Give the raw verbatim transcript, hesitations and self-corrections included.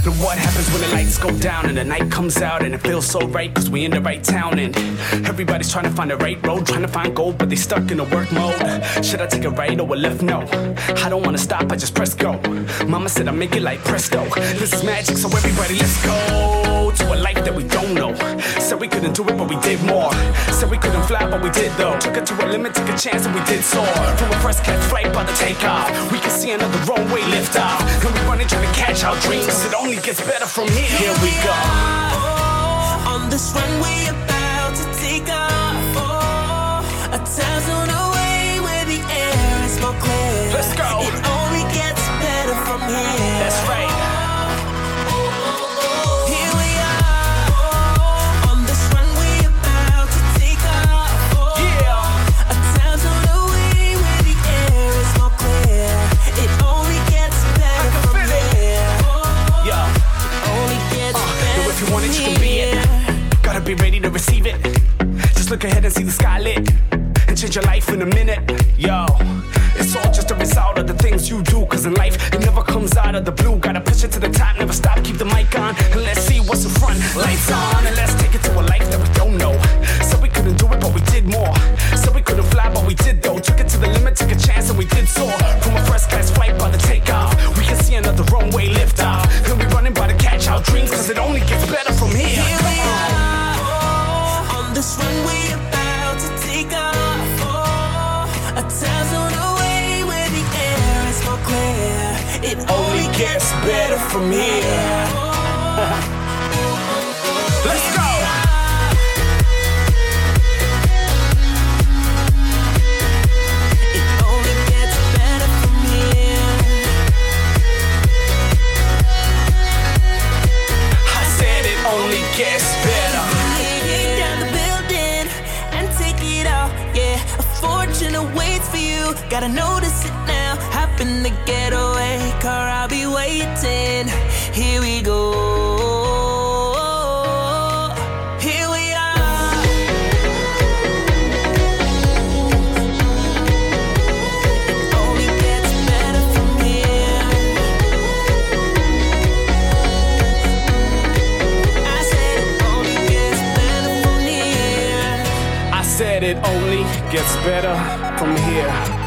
Now what happens when the lights go down and the night comes out and it feels so right cause we in the right town and everybody's trying to find the right road, trying to find gold but they stuck in a work mode. Should I take a right or a left? No, I don't wanna stop, I just press go. Mama said I make it like presto. This is magic, so everybody let's go to a life that we don't know. Said we couldn't do it but we did more. Said we couldn't fly but we did though. Took it to a limit, took a chance and we did soar. From a first catch flight by the takeoff, we can see another runway lift off. Then we running trying to catch our dreams. It only gets better from here. Here we go. On this runway about to take off. Oh, a thousand away where the air is more clear. Let's go. It only gets better from here. That's right. Here we are. On this runway about to take off. Oh, Yeah. a thousand away where the air is more clear. It only gets better can from feel it. here. Yo. Only gets Uh, better yo, if you want it, you from can be it. here. Gotta be ready to receive it. Just look ahead and see the sky lit and change your life in a minute. Yo, it's all just a result of the things you do. Cause in life, it never comes out of the blue. Gotta push it to the top, never stop, keep the mic on. And let's see what's in front. Lights on, and let's take it to a life that we don't know. Said we couldn't do it, but we did more. Said we couldn't fly, but we did though. Took it to the limit, took a chance, and we did soar. From a first class flight by the takeoff, we can see another runway lift off. And we running by to catch our dreams, cause it only gets better from here. Here we Come on. are, on this runway about to take off. Oh, a thousand away where the air is more clear. It Only gets better from here. Let's go. It only gets better from here. I said it only gets better. Kick down the building and take it out. Yeah, a fortune awaits for you. Gotta notice it now. Hop in the getaway car, I'll be waiting. Here we go. Here we are. It only gets better from here. I said it only gets better from here. I said it only gets better from here.